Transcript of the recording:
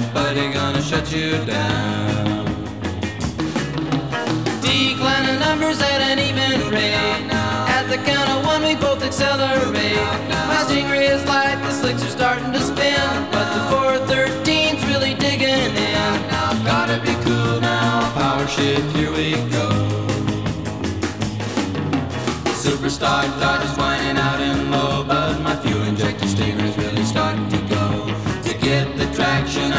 nobody gonna shut you down. Declining numbers at an even rate. At the count of one we both accelerate. My Stingray is light, the slicks are starting to spin, but the 413's really digging in. Gotta be cool now, power shift, here we go. Superstar Dodge is whining out in low, but my fuel injector Stingray's really starting to go. To get the traction